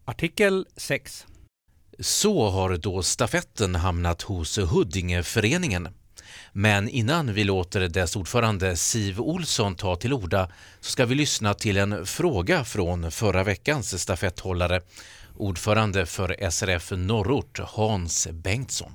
Artikel 6. Så har då stafetten hamnat hos Huddingeföreningen. Men innan vi låter dess ordförande Siv Olsson ta till orda så ska vi lyssna till en fråga från förra veckans stafetthållare, ordförande för SRF Norrort, Hans Bengtsson.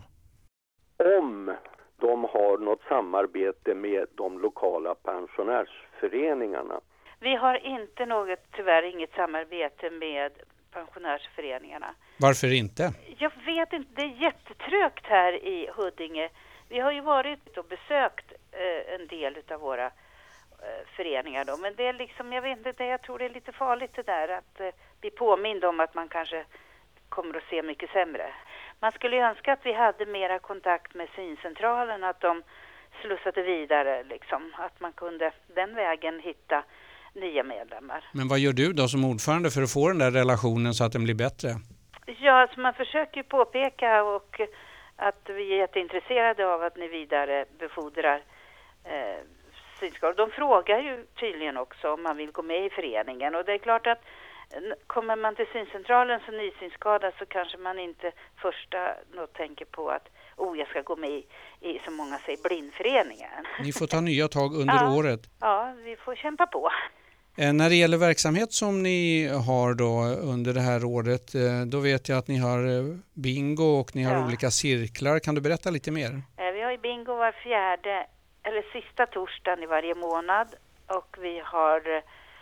Om de har något samarbete med de lokala pensionärsföreningarna. Vi har inte tyvärr inget samarbete med pensionärsföreningarna. Varför inte? Jag vet inte, det är jättetrögt här i Huddinge. Vi har ju varit och besökt en del av våra föreningar då. Men det är liksom, jag vet inte, jag tror det är lite farligt det där att bli påmind om att man kanske kommer att se mycket sämre. Man skulle ju önska att vi hade mera kontakt med syncentralen, att de slussade vidare liksom. Att man kunde den vägen hitta nya medlemmar. Men vad gör du då som ordförande för att få den där relationen så att den blir bättre? Ja, alltså man försöker påpeka och att vi är jätteintresserade av att ni vidare befordrar synskador. De frågar ju tydligen också om man vill gå med i föreningen. Och det är klart att kommer man till syncentralen som nysynskadad så kanske man inte första tänker på att jag ska gå med i som många säger blindföreningen. Ni får ta nya tag under året. Ja, vi får kämpa på. När det gäller verksamhet som ni har då under det här året, då vet jag att ni har bingo och ni har olika cirklar. Kan du berätta lite mer? Vi har ju bingo var sista torsdagen i varje månad, och vi har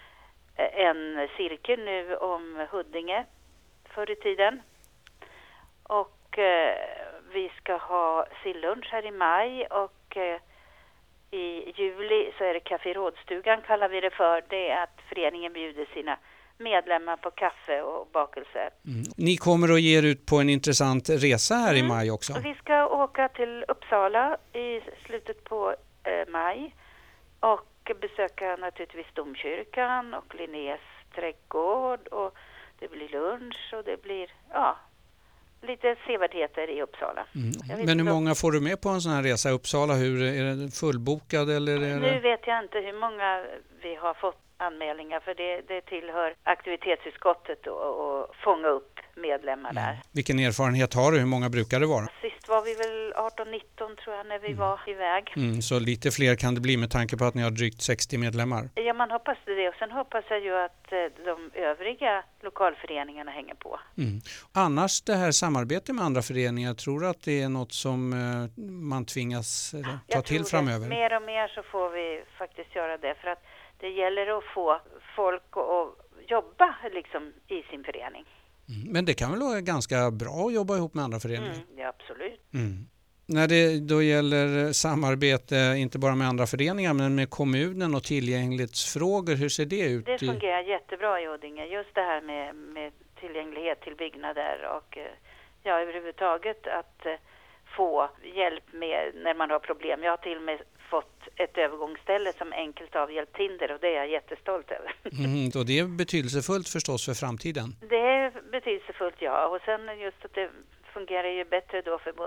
en cirkel nu om Huddinge förr i tiden. Och vi ska ha sillunch här i maj, och i juli så är det Café Rådstugan kallar vi det för. Det är att föreningen bjuder sina medlemmar på kaffe och bakelser. Ni kommer att ge er ut på en intressant resa här i maj också. Och vi ska åka till Uppsala i slutet på maj och besöka naturligtvis Domkyrkan och Linnés trädgård, och det blir lunch och det blir lite sevärdheter i Uppsala. Men hur många får du med på en sån här resa i Uppsala? Är den fullbokad eller Nu vet jag inte hur många vi har fått anmälningar, för det tillhör aktivitetsutskottet och fånga upp medlemmar där. Vilken erfarenhet har du? Hur många brukar det vara? Sist var vi väl 18-19 tror jag när vi var iväg. Så lite fler kan det bli med tanke på att ni har drygt 60 medlemmar? Ja, man hoppas det, och sen hoppas jag ju att de övriga lokalföreningarna hänger på. Annars det här samarbetet med andra föreningar, tror du att det är något som man tvingas ta till framöver? Mer och mer så får vi faktiskt göra det, för att det gäller att få folk att jobba liksom i sin förening. Men det kan väl vara ganska bra att jobba ihop med andra föreningar? Ja, absolut. När det då gäller samarbete, inte bara med andra föreningar men med kommunen och tillgänglighetsfrågor, hur ser det ut? Det fungerar jättebra i Huddinge, just det här med tillgänglighet till byggnader och överhuvudtaget att få hjälp med när man har problem. Jag har till och med fått ett övergångsställe som enkelt avhjälpt hinder, och det är jag jättestolt över. Och det är betydelsefullt förstås för framtiden. Det är betydelsefullt, ja. Och sen just att det fungerar ju bättre då för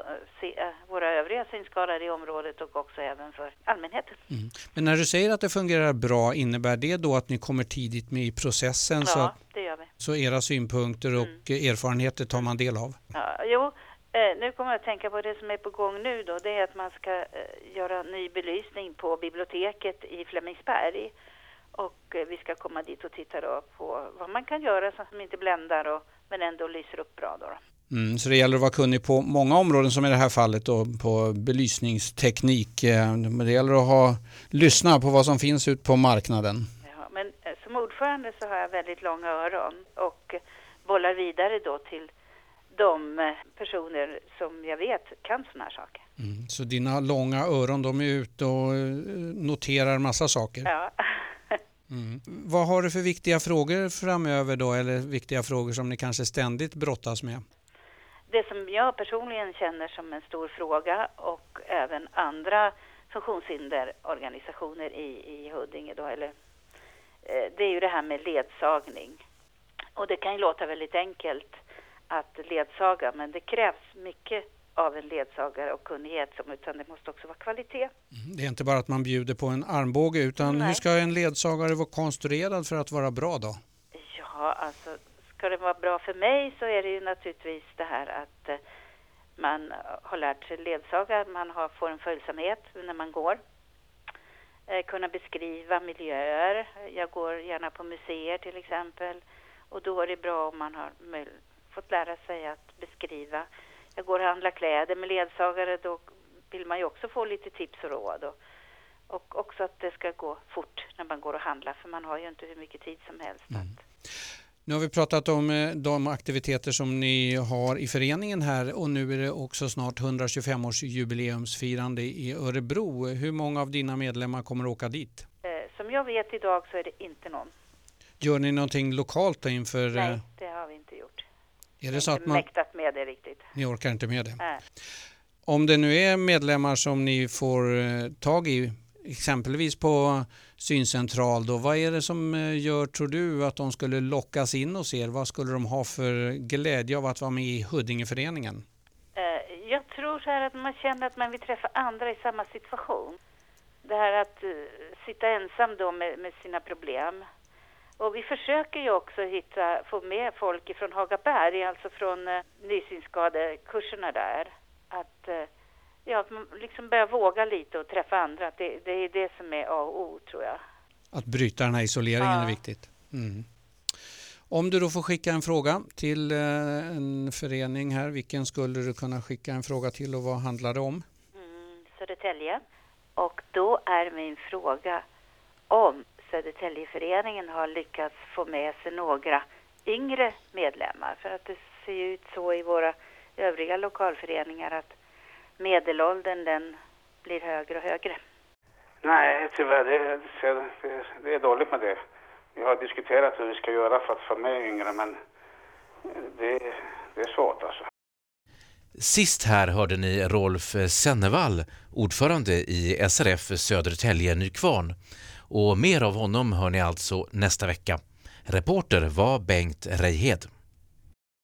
våra övriga synskadade i området och också även för allmänheten. Men när du säger att det fungerar bra, innebär det då att ni kommer tidigt med i processen? Ja, det gör vi. Så era synpunkter och erfarenheter tar man del av? Ja, nu kommer jag att tänka på det som är på gång nu då. Det är att man ska göra ny belysning på biblioteket i Flemingsberg. Och vi ska komma dit och titta då på vad man kan göra som inte bländar men ändå lyser upp bra då. Så det gäller att vara kunnig på många områden, som i det här fallet då, på belysningsteknik. Det gäller att lyssna på vad som finns ut på marknaden. Ja, men som ordförande så har jag väldigt långa öron och bollar vidare då till de personer som jag vet kan såna här saker. Så dina långa öron, de är ute och noterar massa saker? Ja. Vad har du för viktiga frågor framöver då, eller viktiga frågor som ni kanske ständigt brottas med? Det som jag personligen känner som en stor fråga, och även andra funktionshinderorganisationer i Huddinge då, det är ju det här med ledsagning. Och det kan ju låta väldigt enkelt att ledsaga, men det krävs mycket av en ledsagare och kunnighet, utan det måste också vara kvalitet. Det är inte bara att man bjuder på en armbåge, utan hur ska en ledsagare vara konstruerad för att vara bra då? Ja, alltså ska det vara bra för mig så är det ju naturligtvis det här att man har lärt sig ledsaga, man får en följsamhet när man går. Kunna beskriva miljöer. Jag går gärna på museer till exempel. Och då är det bra om man har fått lära sig att beskriva. Jag går och handlar kläder med ledsagare, då vill man ju också få lite tips och råd. Och också att det ska gå fort när man går och handlar, för man har ju inte hur mycket tid som helst. Nu har vi pratat om de aktiviteter som ni har i föreningen här, och nu är det också snart 125-års jubileumsfirande i Örebro. Hur många av dina medlemmar kommer att åka dit? Som jag vet idag så är det inte någon. Gör ni någonting lokalt då inför? Nej, det har vi inte gjort. Är det så att man mäktat med det riktigt? Ni orkar inte med det? Nej. Om det nu är medlemmar som ni får tag i, exempelvis på syncentral då, vad är det som gör, tror du, att de skulle lockas in hos er? Vad skulle de ha för glädje av att vara med i Huddingeföreningen? Jag tror så här att man känner att man vill träffa andra i samma situation. Det här att sitta ensam då med sina problem. Och vi försöker ju också få med folk från Hagaberg, alltså från nysynskadekurserna där. Att man liksom börja våga lite och träffa andra. Det är det som är A och O, tror jag. Att bryta den här isoleringen är viktigt. Om du då får skicka en fråga till en förening här, vilken skulle du kunna skicka en fråga till och vad handlar det om? Södertälje. Och då är min fråga om Södertäljeföreningen har lyckats få med sig några yngre medlemmar. För att det ser ut så i våra övriga lokalföreningar att medelåldern den blir högre och högre. Nej, tyvärr. Det är dåligt med det. Vi har diskuterat hur vi ska göra för att få med yngre, men det är svårt alltså. Sist här hörde ni Rolf Sennevall, ordförande i SRF Södertälje Nykvarn. Och mer av honom hör ni alltså nästa vecka. Reporter var Bengt Reihed.